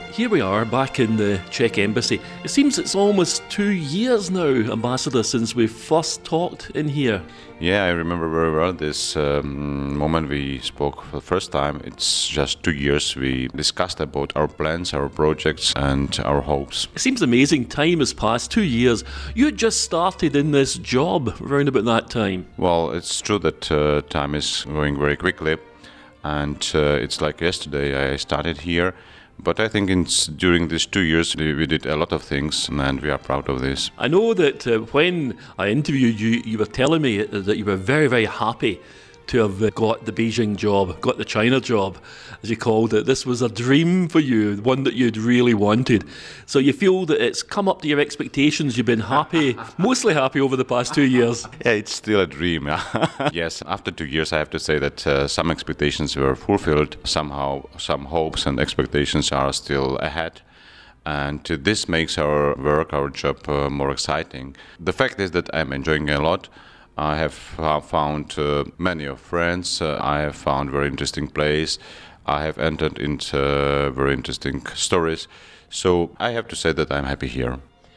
Here we are back in the Czech Embassy. It seems it's almost 2 years now, Ambassador, since we first talked in here. Yeah, I remember very well this moment we spoke for the first time. It's just 2 years. We discussed about our plans, our projects and our hopes. It seems amazing. Time has passed, 2 years. You had just started in this job around about that time. Well, it's true that time is going very quickly. And it's like yesterday I started here. But I think during these 2 years we did a lot of things and we are proud of this. I know that when I interviewed you, you were telling me that you were very, very happy to have got the Beijing job, got the China job, as you called it. This was a dream for you, one that you'd really wanted. So you feel that it's come up to your expectations, you've been happy, mostly happy over the past 2 years. Yeah, it's still a dream. Yes, after 2 years I have to say that some expectations were fulfilled. Somehow some hopes and expectations are still ahead. And this makes our work, our job more exciting. The fact is that I'm enjoying a lot. I have found many of friends. I have found very interesting place. I have entered into very interesting stories. So I have to say that I'm happy here.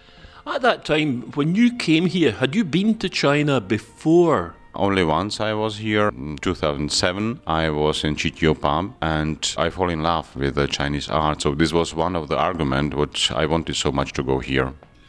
At that time, when you came here, had you been to China before? Only once I was here, in 2007. I was in Chitiopa and I fall in love with the Chinese art. So this was one of the arguments which I wanted so much to go here.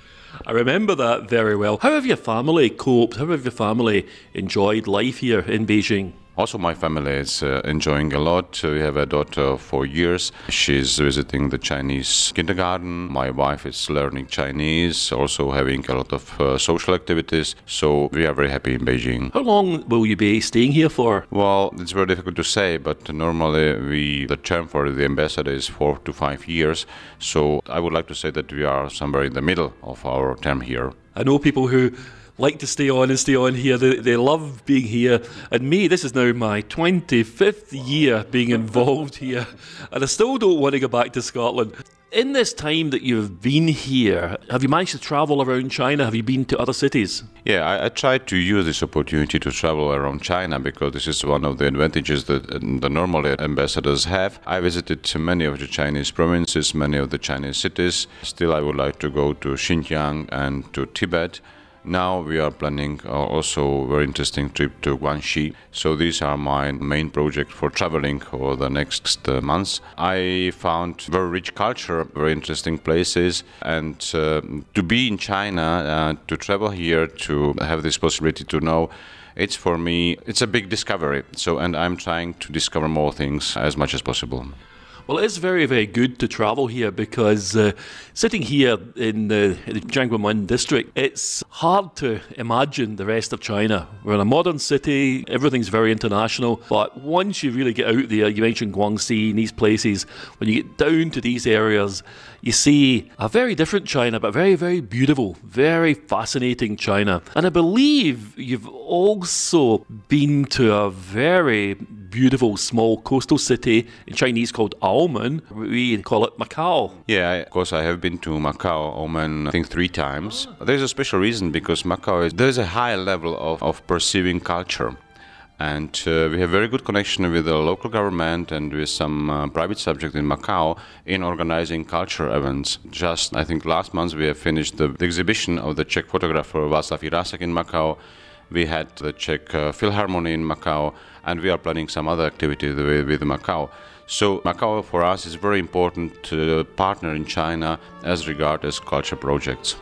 I remember that very well. How have your family coped? How have your family enjoyed life here in Beijing? Also, my family is enjoying a lot. We have a daughter of 4 years. She's visiting the Chinese kindergarten. My wife is learning Chinese, also having a lot of social activities. So we are very happy in Beijing. How long will you be staying here for? Well, it's very difficult to say, but normally the term for the ambassador is 4 to 5 years. So I would like to say that we are somewhere in the middle of our term here. I know people who like to stay on here. They love being here. And me, this is now my 25th year being involved here. And I still don't want to go back to Scotland. In this time that you've been here, have you managed to travel around China? Have you been to other cities? Yeah, I tried to use this opportunity to travel around China because this is one of the advantages that the normal ambassadors have. I visited many of the Chinese provinces, many of the Chinese cities. Still, I would like to go to Xinjiang and to Tibet. Now we are planning also a very interesting trip to Guangxi. So these are my main projects for traveling over the next months. I found very rich culture, very interesting places, and to be in China, to travel here, to have this possibility to know, it's for me, it's a big discovery. So, and I'm trying to discover more things as much as possible. Well, it is very, very good to travel here because sitting here in the Jiangguomen district, it's hard to imagine the rest of China. We're in a modern city, everything's very international, but once you really get out there, you mentioned Guangxi and these places, when you get down to these areas, you see a very different China, but very, very beautiful, very fascinating China. And I believe you've also been to a very beautiful small coastal city in Chinese called Oman. We call it Macau. Yeah, of course I have been to Macau, Oman, I think 3 times. There's a special reason because Macau, there's a high level of perceiving culture. And we have very good connection with the local government and with some private subjects in Macau in organizing culture events. Just, I think last month we have finished the exhibition of the Czech photographer Václav Jirásek in Macau. We had the Czech Philharmonic in Macau, and we are planning some other activities with Macau. So Macau for us is a very important partner in China as regards culture projects.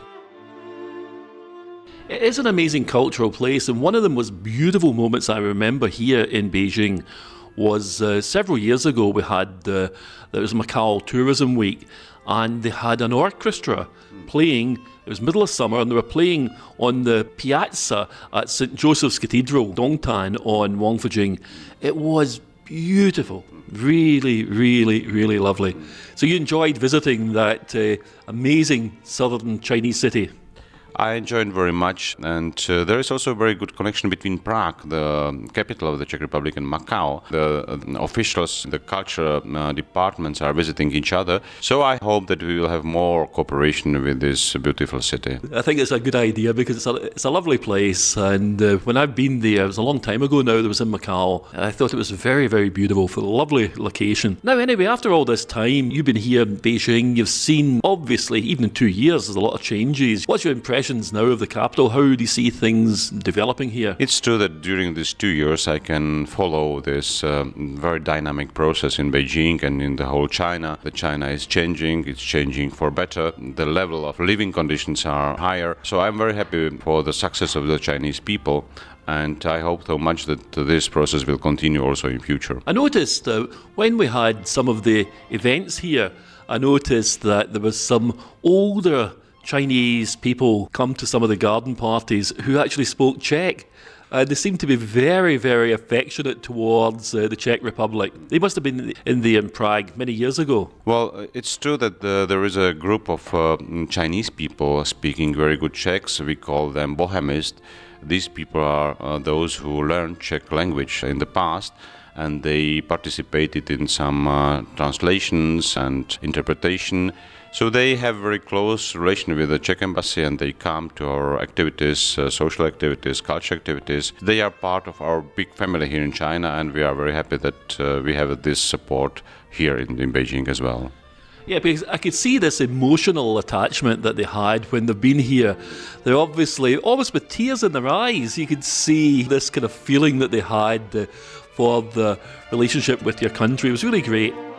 It is an amazing cultural place, and one of the most beautiful moments I remember here in Beijing was several years ago we had, there was Macau Tourism Week, and they had an orchestra playing. It was middle of summer and they were playing on the piazza at St. Joseph's Cathedral, Dongtan on Wangfujing. It was beautiful, really, really, really lovely. So you enjoyed visiting that amazing southern Chinese city? I enjoyed very much, and there is also a very good connection between Prague, the capital of the Czech Republic, and Macau. The officials, the culture departments are visiting each other, so I hope that we will have more cooperation with this beautiful city. I think it's a good idea because it's a lovely place, and when I've been there, it was a long time ago now, that was in Macau, and I thought it was very, very beautiful, for a lovely location. Now anyway, after all this time, you've been here in Beijing, you've seen, obviously, even in 2 years, there's a lot of changes. What's your impression now of the capital? How do you see things developing here? It's true that during these 2 years I can follow this very dynamic process in Beijing and in the whole China. The China is changing, it's changing for better. The level of living conditions are higher. So I'm very happy for the success of the Chinese people. And I hope so much that this process will continue also in future. I noticed when we had some of the events here, I noticed that there was some older Chinese people come to some of the garden parties who actually spoke Czech. They seem to be very, very affectionate towards the Czech Republic. They must have been in Prague many years ago. Well, it's true that there is a group of Chinese people speaking very good Czechs. We call them Bohemists. These people are those who learned Czech language in the past, and they participated in some translations and interpretation. So they have very close relation with the Czech embassy, and they come to our activities, social activities, culture activities. They are part of our big family here in China, and we are very happy that we have this support here in Beijing as well. Yeah, because I could see this emotional attachment that they had when they've been here. They're obviously, almost with tears in their eyes, you could see this kind of feeling that they had for the relationship with your country. It was really great.